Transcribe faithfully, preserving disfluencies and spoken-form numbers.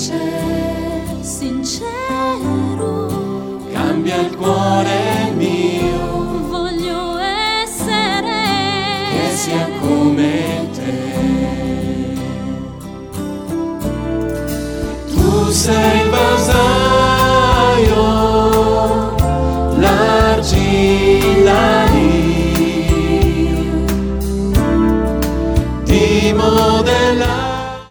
semplice, sincero, cambia il cuore mio, voglio essere che sia come te. Tu sei il vasaglio